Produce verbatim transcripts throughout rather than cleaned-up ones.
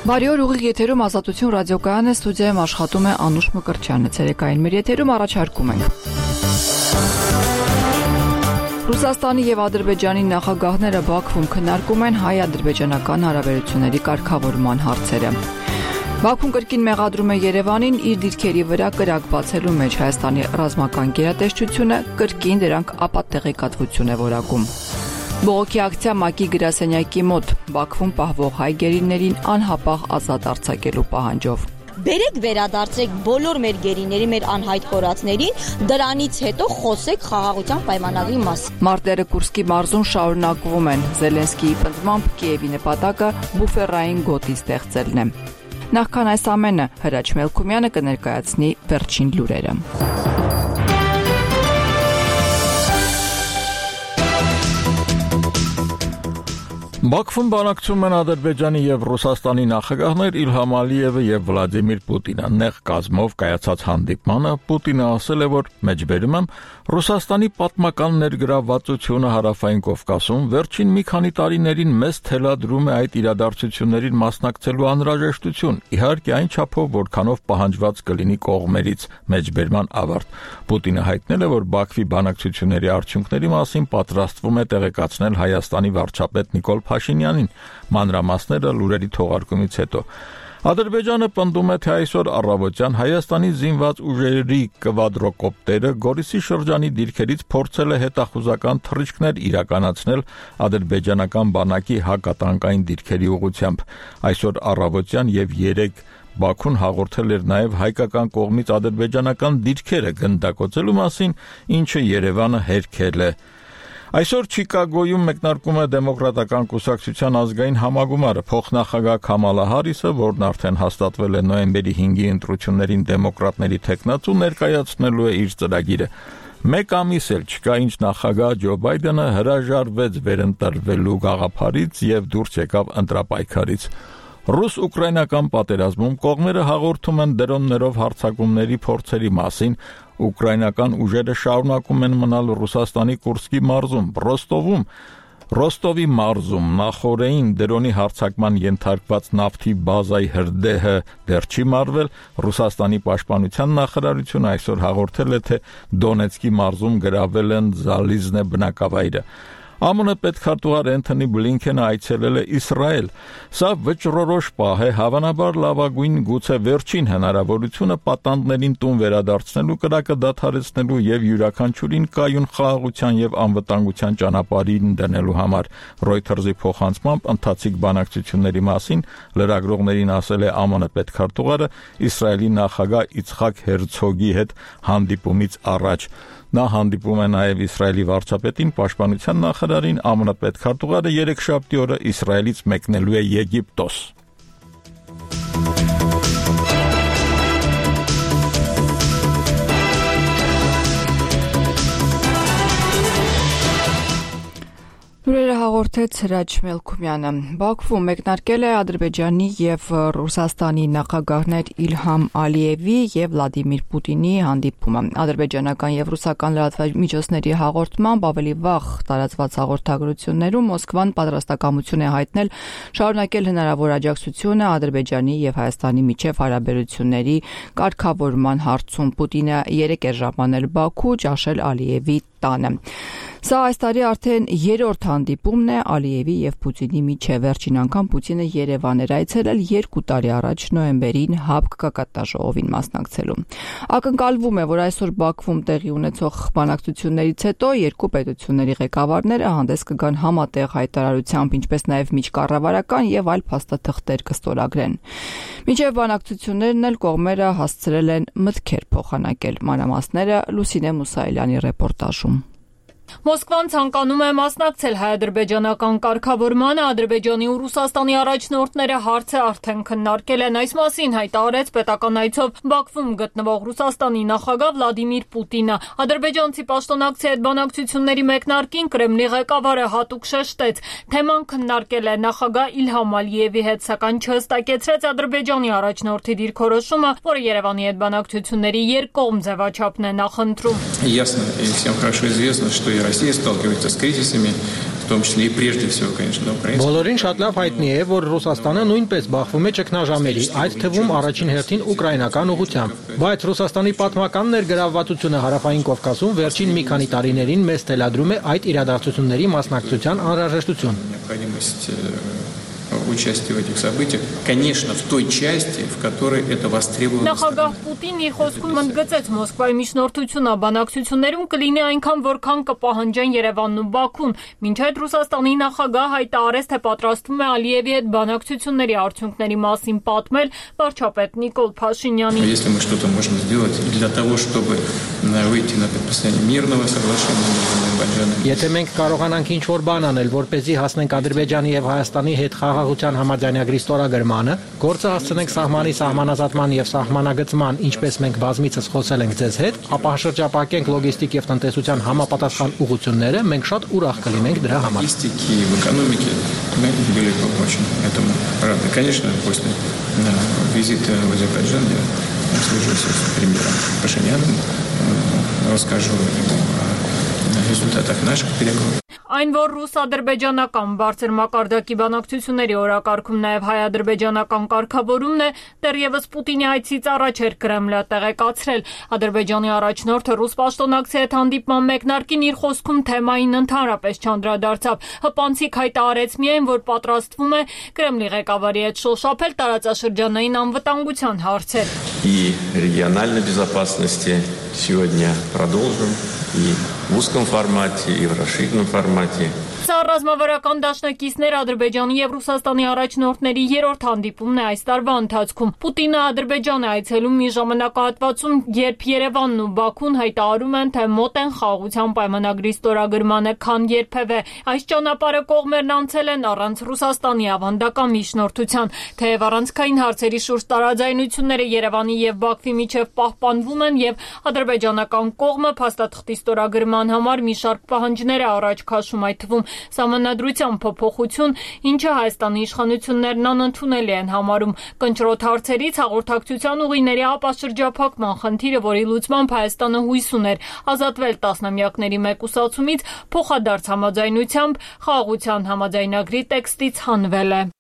Բարի օր, ուղիղ եթերում Ազատություն ռադիոկայանը, ստուդիայում աշխատում է Անուշ Մկրտչյանը, ցերեկային մեր եթերում առաջարկում ենք։ Ռուսաստանի եւ Ադրբեջանի նախագահները Բաքվում քննարկում են հայ-ադրբեջանական հարաբերությունների կարգավորման հարցերը։ Բաքուն կրկին մեղադրում է Երևանին իր դիրքերի վրա կրակ բացելու մեջ Հայաստանի ռազմական գերատեսչությունը, կրկին դրանք ապատեղեկատվություն է որակում։ Բողոքի ակցիա ՄԱԿ-ի գրասենյակի մոտ Բաքվում պահվող հայ գերիներին անհապաղ ազատ արձակելու պահանջով։ Բերեք վերադարձրեք բոլոր մեր գերիների, մեր անհայտ կորածներին, դրանից հետո խոսեք խաղաղության պայմանագրի մասին։ Մարտերը Կուրսկի մարզում շարունակվում են։ Զելենսկիի պնդմամբ Կիևի նպատակը բուֆերային գոտի ստեղծելն է։ Նախքան այս ամենը, Հրաչ Մելքումյանը կներկայացնի վերջին լուրերը։ Բաքվում բանակցում են Ադրբեջանի եւ Ռուսաստանի նախագահներ Իլհամ Ալիևը եւ Վլադիմիր Պուտինը։ Նեղ կազմով կայացած հանդիպմանը Պուտինը ասել է, որ մեջբերում եմ Ռուսաստանի պատմական ներգրավվածությունը Հարավային Կովկասում վերջին մի քանի տարիներին մեծ թելադրում է այդ իրադարձություններին մասնակցելու անհրաժեշտություն, իհարկե այն չափով, որքանով պահանջված կլինի կողմերից մեջբերման ավարտ։ Պուտինը հայտնել է, որ Բաքվի բանակցությունների արդյունքների մասին պատրաստվում է տեղեկացնել Հայաստանի վարչապետ Նիկոլ Փաշինյանին, մանրամասները լուրերի թողարկումից հետո։ Ադրբեջանը պնդում է, թե այսօր առավոտյան Հայաստանի զինված ուժերի կվադրոկոպտերը Գորիսի շրջանի դիրքերից փորձել է հետախուզական թռիչքներ իրականացնել ադրբեջանական բանակի հակատանկային դիրքերի ուղղությամբ։ Այսօր առավոտյան եւ երեկ Բաքուն հաղորդել էր նաև հայկական կողմից ադրբեջանական դիրքերը գնդակոծելու մասին, ինչը Երևանը հերքել է։ Այսօր Չիկագոյում մեկնարկում է Դեմոկրատական կուսակցության ազգային համագումարը։ Փոխնախագահ Քամալա Հարիսը, որն արդեն հաստատվել է նոյեմբերի հինգի ընտրություններին դեմոկրատների թեկնածու, ներկայացնելու է իր ծրագիրը։ Մեկ ամիս էլ չկա, ինչ նախագահ Ջո Բայդենը հրաժարվեց վերընտրվելու գաղափարից եւ դուրս եկավ ընտրապայքարից։ Ռուս-ուկրաինական պատերազմում կողմերը հաղորդում են դրոններով հարձակումների փորձերի մասին։ Ուկրաինական ուժերը շարունակում են մնալ Ռուսաստանի Կուրսկի մարզում, Ռոստովում, Ռոստովի մարզում նախորդային դրոնի հարձակման ենթարկված նավթի բազայի հրդեհը դեռ չի մարվել։ Ռուսաստանի պաշտպանության նախարարությունը այսօր հաղորդել է, թե Դոնեցկի մարզում գրավել են Զալիզնե բնակավայրը։ ԱՄՆ պետքարտուղար Էնթոնի Բլինքենը այցելել է Իսրայել։ Սա վճռորոշ պահ է, հավանաբար լավագույն, գուցե վերջին հնարավորությունը պատանդներին տուն վերադարձնելու, կրակը դադարեցնելու եւ յուրաքանչյուրին կայուն խաղաղության եւ անվտանգության ճանապարհին դնելու համար։ Reuters-ի փոխանցմամբ ընթացիկ բանակցությունների մասին լրագրողներին ասել է ԱՄՆ պետքարտուղարը Իսրայելի նախագահ Իցխակ Հերցոգի հետ հանդիպումից առաջ։ Նա հանդիպում է նաև Իսրայելի վարչապետին, պաշտպանության նախարարին, ԱՄՆ պետքարտուղարը երեքշաբթի օրը Իսրայելից մեկնելու է Եգիպտոս։ Լուրերը հաղորդեց Հրաչ Մելքումյանը։ Բաքվում մեկնարկել է Ադրբեջանի եւ Ռուսաստանի նախագահներ Իլհամ Ալիևի եւ Վլադիմիր Պուտինի հանդիպումը։ Ադրբեջանական եւ ռուսական լրատվամիջոցների հաղորդմամբ ավելի վաղ տարածված հաղորդագրություններում Մոսկվան պատրաստակամություն է հայտնել շարունակել հնարավոր աջակցությունը Ադրբեջանի եւ Հայաստանի միջև հարաբերությունների կարգավորման հարցում։ Պուտինը երեկ էր ժամանել Բաքու ճաշել Ալիևի տանը։ Սա այս տարի արդեն երրորդ հանդիպումն է Ալիևի եւ Պուտինի միջև։ Վերջին անգամ Պուտինը Երևան էր այցելել երկու տարի առաջ նոյեմբերին ՀԱՊԿ կակատաժողովին մասնակցելու։ Ակնկալվում է, որ այսօր Բաքվում տեղի ունեցող բանակցություններից հետո երկու պետությունների ղեկավարները հանդես կգան համատեղ հայտարարությամբ, ինչպես նաև միջկառավարական եւ այլ փաստաթղթեր կստորագրեն։ Մինչև բանակցություններն էլ կողմերը հասցրել են մտքեր փոխանակել։ Մանրամասները Լուսինե Մուսայելյանի ռեպորտաժում։ Մոսկվան ցանկանում է մասնակցել հայ-ադրբեջանական կարգավորմանը, Ադրբեջանի ու Ռուսաստանի առաջնորդները հարցը արդեն քննարկել են։ Այս մասին հայտարարեց պետական այցով Բաքվում գտնվող Ռուսաստանի նախագահ Վլադիմիր Պուտինը։ Ադրբեջանցի պաշտոնակցի հետ բանակցությունների մեկնարկին Կրեմլի ղեկավարը հատուկ շեշտեց, թեման քննարկել է նախագահ Իլհամ Ալիևի հետ, սակայն չհստակեցրեց Ադրբեջանի առաջնորդի դիրքորոշումը, որը Երևանի հետ բանակցությունների երկկողմ ձևաչափն է նախընտրում։ Ясно и всем хорошо известно, что и Россия сталкивается с кризисами, том числе и прежде всего, конечно, на украинском. Բոլորին շատ լավ հայտնի է, որ Ռուսաստանը նույնպես բախվում է ճգնաժամերի, այդ թվում առաջին հերթին ուկրաինական ուղղությամբ։ Բայց Ռուսաստանի պատմական ներգրավվածությունը Հարավային Կովկասում վերջին մի քանի տարիներին մեծ թելադրում է այդ իրադարձությունների մասնակցության անհրաժեշտություն։ Участие в этих событиях, конечно, в той части, в которой это востребовано. Նախագահ Պուտինն իր խոսքում ընդգծեց Մոսկվայի միջնորդությունը բանակցություններում կլինի այնքան, որքան կպահանջեն Երևանն ու Բաքուն։ Մինչ այդ Ռուսաստանի նախագահ հայտարարեց, թե պատրաստվում է Ալիևի հետ բանակցությունների արդյունքների մասին պատմել վարչապետ Նիկոլ Փաշինյանին։ Если мы что-то можем сделать для того, чтобы выйти на подписание мирного соглашения между Азербайджаном. Եթե մենք կարողանանք ինչ-որ բան անել, որպեսզի հասնենք Ադրբեջանի եւ Հայաստանի հետ խաղաղության համաձայնագրի ստորագրմանը, գործը հասցնենք սահմանի սահմանազատման եւ սահմանագծման, ինչպես մենք բազմիցս խոսել ենք ձեզ հետ, ապա շրջապակենք լոգիստիկ եւ տնտեսության համապատասխան ուղղությունները, մենք շատ ուրախ կլինենք դրա համար։ Логистики, в экономике мы были бы очень этому рады. Конечно, после визита в Азербайджан я свяжусь с премьером Пашиняном, расскажу ему о результатах наших переговоров. Այն, որ ռուս-ադրբեջանական բարձր մակարդակի բանակցությունների օրակարգում նաև հայ-ադրբեջանական կարգավորումն է, դեռևս Պուտինի այցից առաջ էր Կրեմլը տեղեկացրել։ Ադրբեջանի առաջնորդը ռուս պաշտոնակցի հետ հանդիպման մեկնարկին իր խոսքում թեմային ընդհանրապես չանդրադարձավ։ Հպանցիկ հայտարարեց միայն, որ պատրաստվում է Կրեմլի ղեկավարի հետ շոշափել տարածաշրջանային անվտանգության հարցեր։ И региональной безопасности сегодня продолжим и в узком формате, и в расширенном формате. Սա ռազմավարական դաշնակիցներ Ադրբեջանի եւ Ռուսաստանի առաջնորդների երրորդ հանդիպումն է այս տարվա ընթացքում։ Պուտինը Ադրբեջան է այցելում մի ժամանակահատվածում, երբ Երևանն ու Բաքուն հայտարարում են, թե մոտ են խաղաղության պայմանագրի ստորագրմանը, քան երբևէ։ Այս ճանապարհը կողմերն անցել են առանց Ռուսաստանի ավանդական միջնորդության, թեև առանցքային հարցերի շուրջ տարաձայնությունները Երևանի եւ Բաքվի միջև պահպանվում են եւ ադրբեջանական կողմը փաստաթղթի ստորագրման համար մի շարք պահանջներ է առաջ քաշում, այդ թվում Սահմանադրության փոփոխություն, ինչը Հայաստանի իշխանություններն անընդունելի են համարում։ Կնճռոտ հարցերից հաղորդակցության ուղիների ապաշրջափակման խնդիրը, որի լուծմամբ Հայաստանը հույս ուներ ազատվել տասնամյակների մեկուսացումից, փոխադարձ համաձայնությամբ խաղաղության համաձայնագրի տեքստից հանվել է։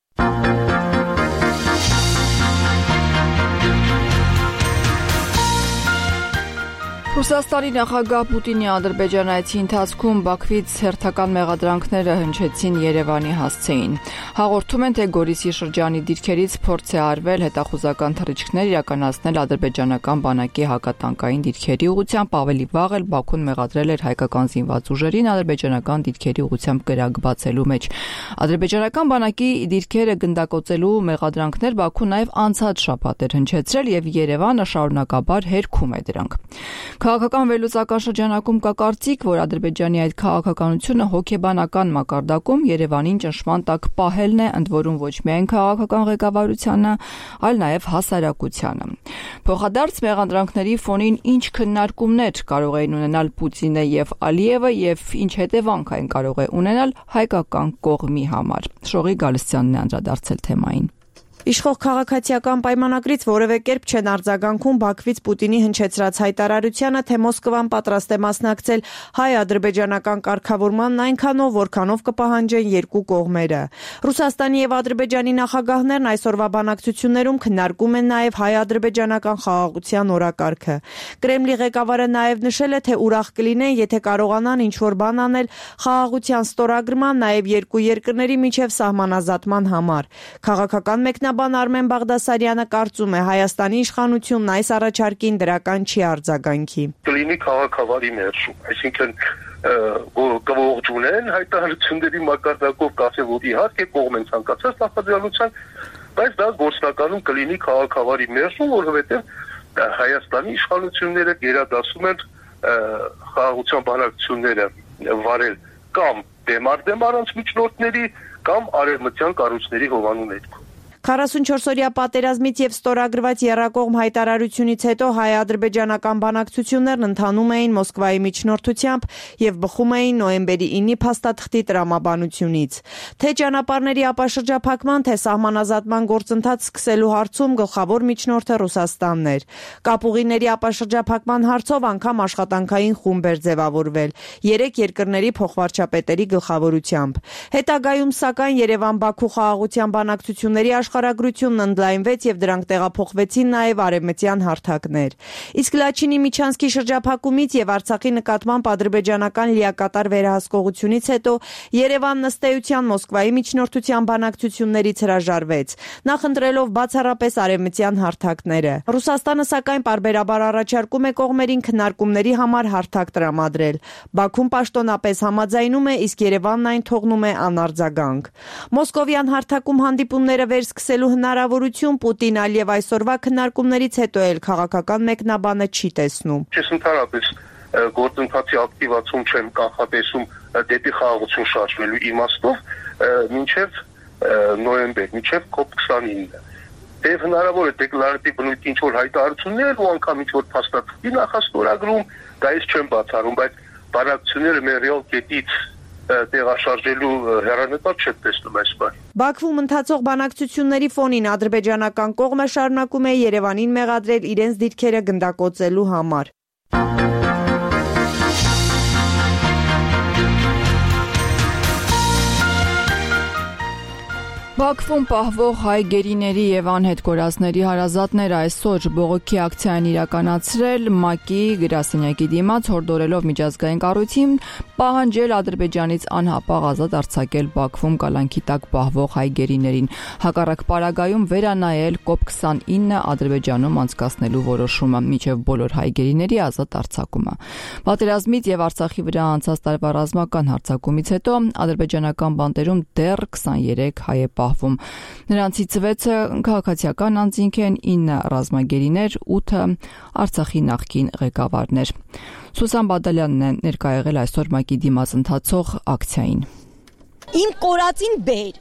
Ռուսաստանի նախագահ Պուտինի Ադրբեջան այցի ընթացքում Բաքվից հերթական մեղադրանքները հնչեցին Երևանի հասցեին։ Հաղորդում են, թե Գորիսի շրջանի դիրքերից փորձ է արվել հետախուզական թռիչքներ իրականացնել ադրբեջանական բանակի հակատանկային դիրքերի ուղղությամբ, ավելի վաղ էլ Բաքուն մեղադրել էր հայկական զինված ուժերին ադրբեջանական դիրքերի ուղղությամբ կրակ բացելու մեջ։ Ադրբեջանական բանակի դիրքերը գնդակոծելու մեղադրանքներ Բաքուն նաև անցած շաբաթ էր հնչեցրել եւ Երևանը շարունակաբար հերքում է դրանք։ Քաղաքական վերլուծական շրջանակում կա կարծիք, որ Ադրբեջանի այդ քաղաքականությունը հոգեբանական մակարդակում Երևանին ճնշման տակ պահելն է, ընդ որում ոչ միայն քաղաքական ղեկավարությանը, այլ նաև հասարակությանը։ Փոխադարձ մեղադրանքների ֆոնին ինչ քննարկումներ կարող էին ունենալ Պուտինը եւ Ալիևը եւ ինչ հետևանք այն կարող է ունենալ հայկական կողմի համար։ Շողի Գալստյանն է անդրադարձել թեմային։ Իշխող քաղաքացիական պայմանագրից որևէ կերպ չեն արձագանքում Բաքվից Պուտինի հնչեցրած հայտարարությանը, թե Մոսկվան պատրաստ է մասնակցել հայ-ադրբեջանական կարգավորմանն այնքանով, որքանով կպահանջեն երկու կողմերը։ Ռուսաստանի եւ Ադրբեջանի նախագահներն այսօրվա բանակցություններում քննարկում են նաեւ հայ-ադրբեջանական խաղաղության օրակարգը։ Կրեմլի ղեկավարը նաեւ նշել է, թե ուրախ կլինեն, եթե կարողանան ինչ-որ բան անել խաղաղության ստորագրման, նաեւ երկու երկրների միջև սահմանազատման համար։ Քաղաքական մեկնաբան Արմեն Բաղդասարյանը կարծում է, Հայաստանի իշխանությունն այս առաջարկին դրական չի արձագանքի։ Կլինի քաղաքավարի ներշում, այսինքն կողջունեն հայտարարությունների մակարդակով կասել, որ իհարկե կողմ են ցանկացած նախաձեռնության, բայց դա գործնականում կլինի քաղաքավարի ներշում, որովհետև Հայաստանի իշխանությունները գերադասում են խաղաղության բանակցությունները վարել կամ դեմար դեմ առանց միջնորդների, կամ արևմտյան կառույցների հովանու ներքո։ քառասունչորսօրյա պատերազմից եւ ստորագրված եռակողմ հայտարարությունից հետո հայ-ադրբեջանական բանակցություններն ընթանում էին Մոսկվայի միջնորդությամբ եւ բխում էին նոյեմբերի ինի փաստաթղթի տրամաբանությունից։ Թե ճանապարհների ապաշրջափակման, թե սահմանազատման գործընթաց սկսելու հարցում գլխավոր միջնորդը Ռուսաստանն էր։ Կապուղիների ապաշրջափակման հարցով անգամ աշխատանքային խումբ էր ձևավորվել երեք երկրների փոխվարչապետերի գլխավորությամբ։ Հետագայում սակայն Երևան-Բաքու խաղաղության բանակցությունների աշխարհագրությունն ընդլայնվեց եւ դրանք տեղափոխվեցին նաեւ արևմտյան հարթակներ։ Իսկ Լաչինի Միչանսկի շրջափակումից եւ Արցախի նկատմամբ ադրբեջանական լիակատար վերահսկողությունից հետո Երևանն ըստ էության Մոսկվայի միջնորդության բանակցություններից հրաժարվեց, նախընտրելով բացառապես արևմտյան հարթակները։ Ռուսաստանը սակայն պարբերաբար առաջարկում է կողմերին քննարկումների համար հարթակ տրամադրել։ Բաքուն պաշտոնապես համաձայնում է, իսկ Երևանն այն թողնում է անարձագանք։ Մոսկովյան հարթակում հանդիպումները վերսկսելու հնարավորություն Պուտին-Ալիև այսօրվա քննարկումներից հետո էլ քաղաքական մեկնաբանը չի տեսնում։ Ես ընդհանրապես գործընթացի ակտիվացում չեմ կանխատեսում դեպի խաղաղություն շարժվելու իմաստով մինչև նոյեմբեր, մինչև կոպ քսանինը։ Եվ հնարավոր է դեկլարատիվ բնույթի ինչ-որ հայտարարություններ ու անգամ ինչ-որ փաստաթղթի նախաստորագրում, դա ես չեմ բացառում, բայց բանակցությունները մեր ռեալ կետից տեղաշարժելու հեռանկար չեմ տեսնում այս բանը։ Բաքվում ընթացող բանակցությունների ֆոնին ադրբեջանական կողմը շարունակում է Երևանին մեղադրել իրենց դիրքերը գնդակոծելու համար։ Բաքվում պահվող հայ գերիների եւ անհետ կորածների հարազատները այսօր բողոքի ակցիա են իրականացրել ՄԱԿ-ի գրասենյակի դիմաց, հորդորելով միջազգային կառույցին պահանջել Ադրբեջանից անհապաղ ազատ արձակել Բաքվում կալանքի տակ պահվող հայ գերիներին, հակառակ պարագայում վերանայել կոպ քսանինը Ադրբեջանում անցկացնելու որոշումը մինչև բոլոր հայ գերիների ազատ արձակումը։ Պատերազմից եւ Արցախի վրա անցած տարվա ռազմական հարձակումից հետո ադրբեջանական բանտերում դեռ քսաներեք հայ է պահվում։ Նրանցից վեցը քաղաքացիական անձինք են, ինը ռազմագերիներ, ութը Արցախի նախկին ղեկավարներ։ Սուսան Բադալյանն է ներկա եղել այսօր ՄԱԿ-ի դիմաց ընթացող ակցիային։ Իմ կորածին բեր։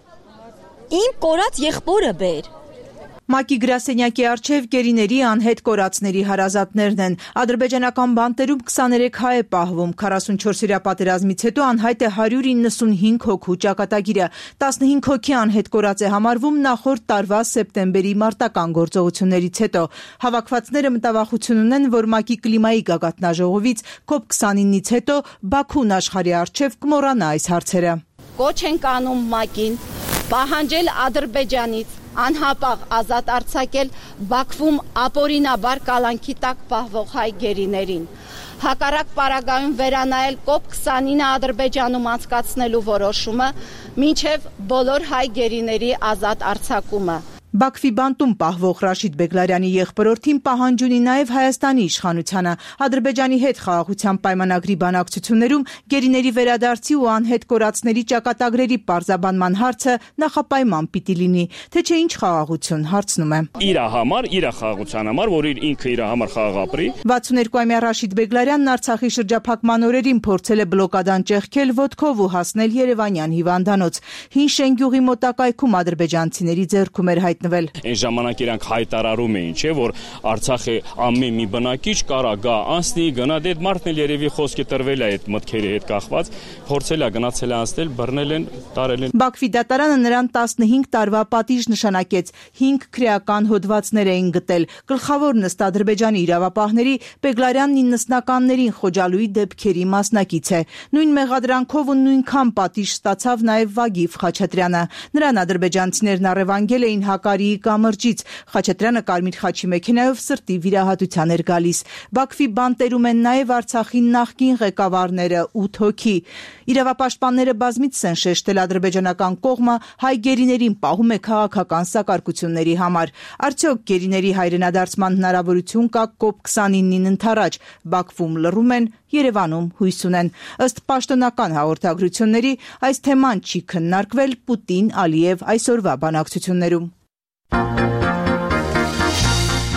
Իմ կորած եղբորը բեր։ ՄԱԿ-ի գրասենյակի առջև գերիների անհետ կորածների հարազատներն են։ Ադրբեջանական բանտերում քսաներեք հայ է պահվում, քառասունչորսօրյա պատերազմից հետո անհայտ է հարյուր իննսունհինգ հոգու ճակատագիրը, տասնհինգ հոգի անհետ կորած է համարվում նախորդ տարվա սեպտեմբերի մարտական գործողություններից հետո։ Հավաքվածները մտավախություն ունեն, որ ՄԱԿ-ի կլիմայի գագաթնաժողովից կոպ քսանինից հետո Բաքուն աշխարհի առջև կմոռանա այս հարցերը։ Կոչ ենք անում ՄԱԿ-ին պահանջել Ադրբեջանից անհապաղ ազատ արձակել Բաքվում ապօրինաբար կալանքի տակ պահվող հայ գերիներին, հակառակ պարագայում վերանայել կոպ քսանինը Ադրբեջանում անցկացնելու որոշումը մինչև բոլոր հայ գերիների ազատ արձակումը։ Բաքվի բանտում պահվող Ռաշիդ Բեգլարյանի եղբորորդին պահանջ ունի նաև Հայաստանի իշխանությանը։ Ադրբեջանի հետ խաղաղության պայմանագրի բանակցություններում գերիների վերադարձի ու անհետ կորածների ճակատագրերի պարզաբանման հարցը նախապայման պիտի լինի, թե չէ ինչ խաղաղություն, հարցնում է։ Իր համար, իր խաղաղության համար, որ ինքը իր համար խաղաղ ապրի։ վաթսուներկուամյա Ռաշիդ Բեգլարյանն Արցախի շրջափակման օրերին փորձել է բլոկադան ճեղքել ոտքով ու հասնել Երևանյան հիվանդանոց։ Հին Շենգյուղի մոտակայքում ադրբեջանցիների ձեռքում էր հայտնվել։ Այն ժամանակ իրանք հայտարարում էին, չէ, որ Արցախի ամեն մի բնակիչ կարա գա, անցնի, գնա, դե մարդն էլ երևի խոսքի տրվել է այդ մտքերի հետ կախված, փորձել է գնացել է անցնել, բռնել են, տարել են։ Բաքվի դատարանը նրան տասնհինգ տարվա պատիժ նշանակեց, հինգ քրեական հոդվածներ էին գտել։ Գլխավորն ըստ Ադրբեջանի իրավապահների Բեգլարյանն իննսնականներին խոջալույի դեպքերի մասնակից է։ Նույն մեղադրանքով ու նույնքան պատիժ ստացավ նաև Վագիվ Խաչատրյանը։ Նրան ադրբեջանցիներն առևանգել էին Հակարիի կամրջից։ Խաչատրյանը կարմիր խաչի մեքենայով սրտի վիրահատության էր գալիս։ Բաքվի բանտերում են նաև Արցախի նախկին ղեկավարները ութ հոգի։ Իրավապաշտպանները բազմիցս են շեշտել ադրբեջանական կողմը հայ գերիներին պահում է քաղաքական սակարկությունների համար։ Արդյոք գերիների հայրենադարձման հնարավորություն կա կոպ քսանինին ընթരാճ։ Բաքվում լռում են, Երևանում հույս ունեն։ Ըստ պաշտոնական հաղորդագրությունների այս թեման չի քննարկվել Պուտին-Ալիև այսօրվա բանակցություններում։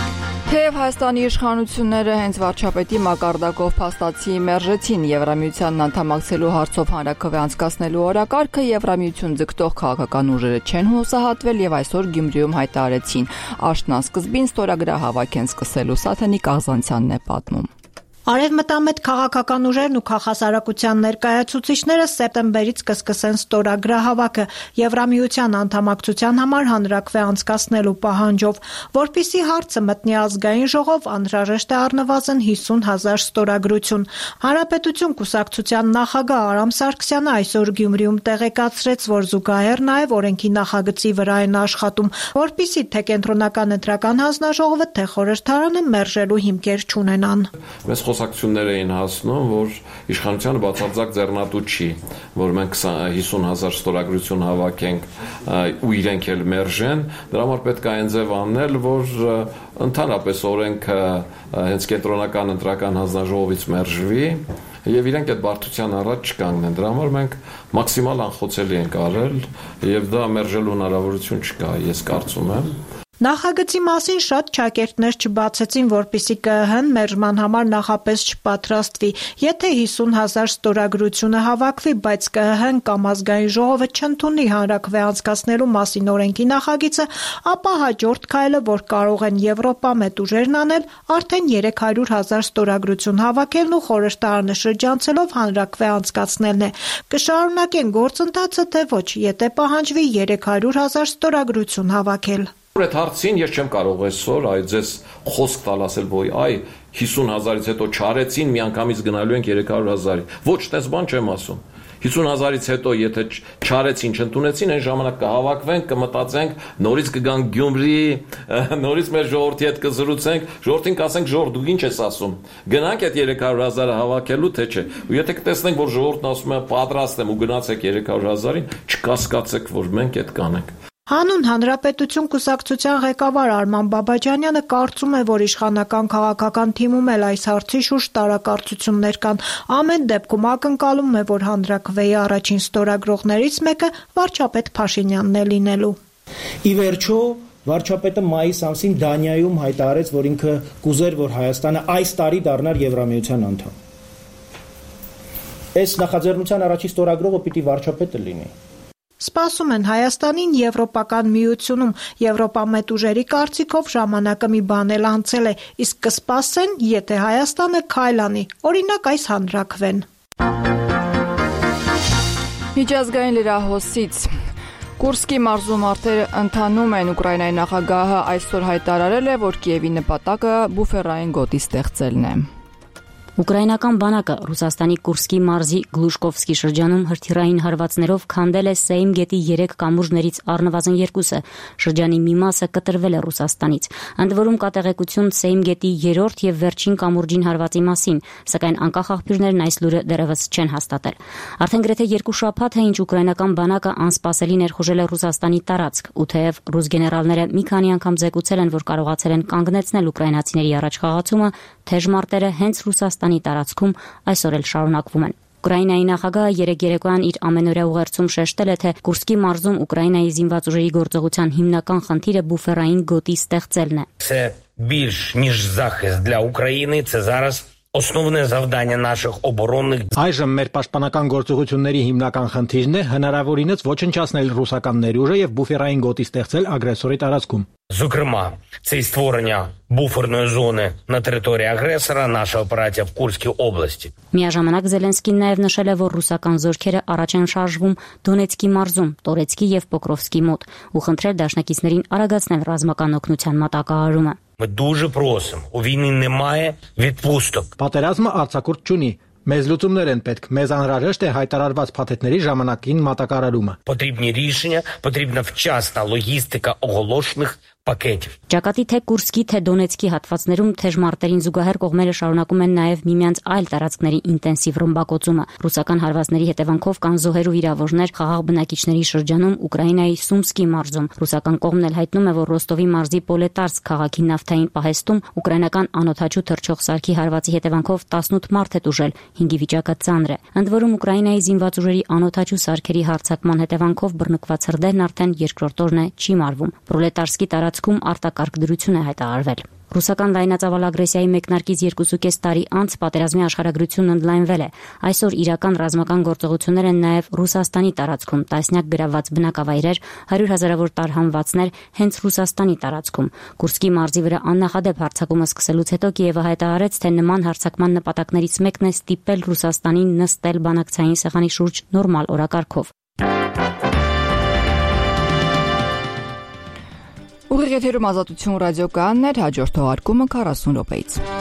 Թեև Հայաստանի իշխանությունները հենց վարչապետի մակարդակով փաստացի մերժեցին Եվրամիությանն անդամակցելու հարցով հանրաքվե անցկացնելու օրակարգը, Եվրամիություն ձգտող քաղաքական ուժերը չեն հուսահատվել եւ այսօր Գյումրիում հայտարարեցին աշնան-սկզբին ստորագրահավաք են սկսելու, Սաթենիկ Աղզանցյանն է պատմում։ Արևմտամետ քաղաքական ուժերն ու քաղաքասարակության ներկայացուցիչները սեպտեմբերից կսկսեն ստորագրահավաքը Եվրամիության անդամակցության համար հանրաքվե անցկացնելու պահանջով, որպիսի հարցը մտնի ազգային ժողով, անհրաժեշտ է առնվազն հիսուն հազար ստորագրություն։ Հանրապետություն կուսակցության նախագահ Արամ Սարգսյանը այսօր Գյումրիում տեղեկացրեց, որ զուգահեռ նաև օրենքի նախագծի վրա են աշխատում, որպիսի թե կենտրոնական ընտրական հանձնաժողովը, թե խորհրդարանը մերժելու հիմքեր չունենան։ Խոսակցություններ էին հասնում, որ իշխանությանը բացարձակ ձեռնատու չի, որ մենք հիսուն հազար ստորագրություն հավաքենք ու իրենք էլ մերժեն, դրա համար պետք է այն ձև անել, որ ընդհանրապես օրենքը հենց կենտրոնական ընտրական հանձնաժողովից մերժվի եւ իրենք այդ բարդության առաջ չկանգնեն։ Դրա համար մենք մաքսիմալ անխոցելի ենք արել եւ դա մերժելու հնարավորություն չկա, ես կարծում եմ։ Նախագծի մասին շատ ճակերտներ չբացեցին, որպիսի ԿԸՀ-ն մերժման համար նախապես չպատրաստվի։ Եթե հիսուն հազար ստորագրությունը հավաքվի, բայց ԿԸՀ-ն կամ ազգային ժողովը չընդունի հանրաքվե անցկացնելու մասին օրենքի նախագիծը, ապա հաջորդ քայլը, որ կարող են Եվրոպամետ ուժերն անել, արդեն երեք հարյուր հազար ստորագրություն հավաքելն ու խորհրդարանը շրջանցելով հանրաքվե անցկացնելն է։ Կշարունակեն գործընթացը, թե ոչ, եթե պահանջվի երեք հարյուր հազար ստորագրություն հավաքել։ Այդ հարցին ես չեմ կարող այսօր այ ձեզ խոսք տալ ասել, որ այ հիսուն հազարից հետո չարեցին, միանգամից գնալու ենք երեք հարյուր հազարի։ Ոչ, տես բան չեմ ասում։ հիսուն հազարից հետո եթե չարեցին, չընդունեցին, այն ժամանակ կհավաքվենք, կմտածենք, նորից կգանք Գյումրի, նորից մեր ժողովրդի հետ կզրուցենք, ժողովրդին կասենք, ժողովուրդ դուք ինչ ես ասում։ Գնանք այդ երեք հարյուր հազարը հավաքելու, թե չէ։ Ու եթե կտեսնենք, որ ժողովուրդն ասում է պատրաստ եմ ու գնացեք երեք հարյուր հազարին, չկասկածեք, որ մենք այդ կանենք։ Հանուն Հանրապետություն կուսակցության ղեկավար Արման Բաբաջանյանը կարծում է, որ իշխանական քաղաքական թիմում էլ այս հարցի շուրջ տարակարծություններ կան։ Ամեն դեպքում ակնկալում է, որ հանրաքվեի առաջին ստորագրողներից մեկը վարչապետ Փաշինյանն է լինելու։ Ի վերջո վարչապետը մայիս ամսին Դանիայում հայտարարեց, որ ինքը կուզեր, որ Հայաստանը այս տարի դառնար Եվրամիության անդամ։ Այս նախաձեռնության առաջին ստորագրողը պիտի վարչապետը լինի։ Սպասում են Հայաստանին Եվրոպական միությունում, Եվրոպամետ ուժերի կարծիքով ժամանակը մի բան էլ անցել է, իսկ կսպասեն, եթե Հայաստանը քայլ անի, օրինակ այս հանրաքվեն։ Միջազգային լրահոսից Կուրսկի մարզում արդեն ընթանում են Ուկրաինայի նախագահը այսօր հայտարարել է, որ Կիևի նպատակը բուֆերային գոտի ստեղծելն է։ Ուկրաինական բանակը Ռուսաստանի Կուրսկի մարզի Գլուշկովսկի շրջանում հրթիռային հարվածներով քանդել է Սեյմ գետի երեք կամուրջներից առնվազն երկուսը։ Շրջանի մի մասը կտրվել է Ռուսաստանից։ Ընդ որում կա տեղեկություն Սեյմ գետի երրորդ եւ վերջին կամուրջին հարվածի մասին, սակայն անկախ աղբյուրներն այս լուրը դեռևս չեն հաստատել։ Արդեն գրեթե երկու շաբաթ է, ինչ ուկրաինական բանակը անսպասելի ներխուժել է Ռուսաստանի տարածք, ու թեև ռուս գեներալները մի քանի անգամ զեկուցել են, որ կարողացել են կանգնեցնել ուկրաինացիների առաջխաղացումը, թեժ մարտերը հենց Ռուսաստանի տարածքում այսօր էլ շարունակվում են։ Ուկրաինայի նախագահը երեկ երեկոյան իր ամենօրյա ուղերձում շեշտել է, թե Կուրսկի մարզում Ուկրաինայի զինված ուժերի գործողության հիմնական խնդիրը բուֆերային գոտի ստեղծելն է։ Це більш ніж захист для України, це зараз Основне завдання наших оборонних Այժմ մեր պաշտպանական գործողությունների հիմնական խնդիրն է հնարավորինս ոչնչացնել ռուսական ներուժը եւ բուֆերային գոտի ստեղծել ագրեսորի տարածքում։ Зокрема, це і створення буферної зони на території агресора, наша операція в Курській області. Միաժամանակ Զելենսկին նաև նշել է, որ ռուսական զորքերը առաջ են շարժվում Դոնեցկի մարզում, Տորեցկի եւ Պոկրովսկի մոտ ու խնդրել դաշնակիցներին արագացնել ռազմական օգնության մատակարարումը։ Ми дуже просимо, у війни немає відпусток. Պատերազմը արձակուրդ չունի։ Մեզ լուծումներ են պետք։ Մեզ անհրաժեշտ է հայտարարված փաթեթների ժամանակին մատակարարումը։ Потрібні рішення, потрібна вчасна логістика оголошених պակետ։ Ճակատի թե Կուրսկի, թե Դոնեցկի հատվածներում թեժ մարտերին զուգահեռ կողմերը շարունակում են նաև միմյանց այլ տարածքների ինտենսիվ ռմբակոծումը։ Ռուսական հարվածների հետևանքով կան զոհեր ու վիրավորներ խաղաղ բնակիչների շրջանում Ուկրաինայի Սումսկի մարզում։ Ռուսական կողմն էլ հայտնում է, որ Ռոստովի մարզի Պոլետարսկ քաղաքի նավթային պահեստում ուկրաինական անօդաչու թռչող սարքի հարվածի հետևանքով տասնութ մարդ է տուժել, հինգի վիճակը ծանր է։ Ընդ որում Ուկրաինայի զինված ուժերի անօդաչու սարքերի հարձակման հետևանքով բռնկված հրդեհն արդեն երկրորդ օրն է չի մարվում։ Պոլետարսկի տարածքում արտակարգ դրություն է հայտարարվել։ Ռուսական լայնածավալ ագրեսիայի մեկնարկից երկուսուկես տարի անց պատերազմի աշխարհագրությունն ընդլայնվել է։ Այսօր իրական ռազմական գործողություններ են նաև Ռուսաստանի տարածքում, տասնյակ գրավված բնակավայրեր, հարյուր հազարավոր տարհանվածներ հենց Ռուսաստանի տարածքում։ Կուրսկի մարզի վրա աննախադեպ հարձակումը սկսելուց հետո Կիևը հայտարարեց, թե նման հարձակման նպատակներից մեկն է ստիպել Ռուսաստանին նստել բանակցային սեղանի շուրջ նորմալ օրակարգով։ Ուղիղ եթերում Ազատություն ռադիոկայանն էր, հաջորդ թողարկումը քառասուն րոպեից։